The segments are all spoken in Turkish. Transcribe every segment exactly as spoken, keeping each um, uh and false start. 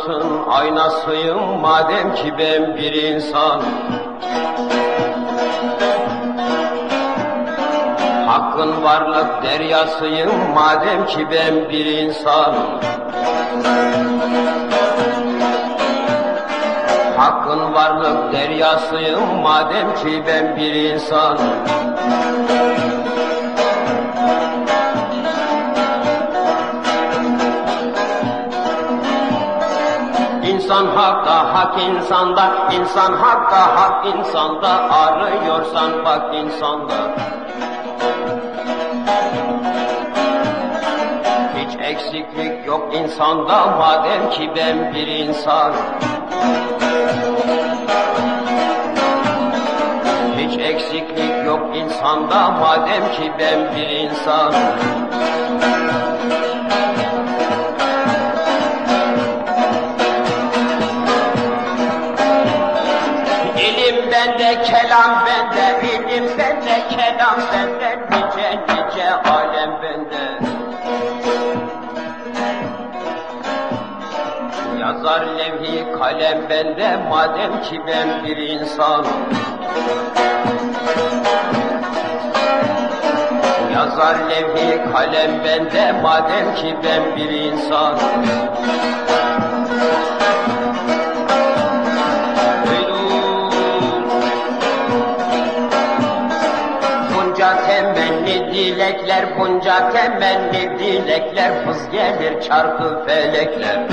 kainatın aynasıyım madem ki ben bir insan. Hakkın varlık deryasıyım madem ki ben bir insan. Hakkın varlık deryasıyım madem ki ben bir insan. İnsan hakta, hak insanda, insan hakta, hak insanda, arıyorsan bak insanda. Hiç eksiklik yok insanda, madem ki ben bir insan. Hiç eksiklik yok insanda, madem ki ben bir insan. İlim bende, kelam bende, ilim bende, kelam bende, nice nice alem bende. Yazar levhi kalem bende, madem ki ben bir insan. Yazar levhi kalem bende, madem ki ben bir insan. Bunca temenni dilekler, bunca temenni dilekler, hız gelir çarpı felekler.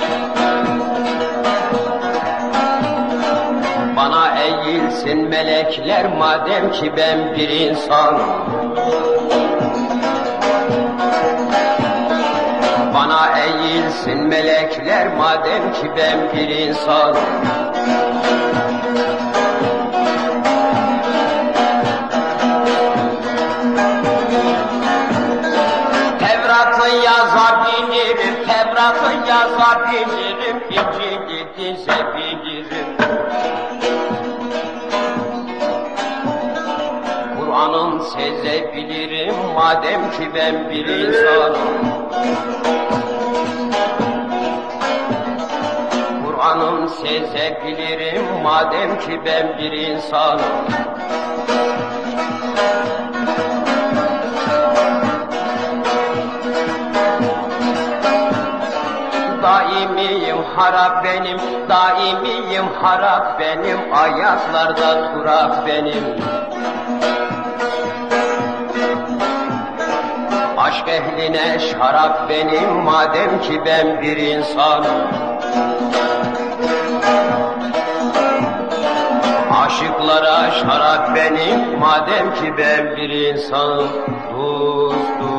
Bana eğilsin melekler, madem ki ben bir insan. Bana eğilsin melekler, madem ki ben bir insan. Tevrat'ı yazabilirim, Tevrat'ı yazabilirim, İncil'i dizebilirim. Kur'an'ın sezebilirim, madem ki ben bir insanım. Kur'an'ın sezebilirim, madem ki ben bir insanım. Daimiyim harap benim, daimiyim harap benim, ayaklarda turap benim. Aşk ehline şarap benim, madem ki ben bir insanım. Aşıklara şarap benim, madem ki ben bir insanım. Dost, dost.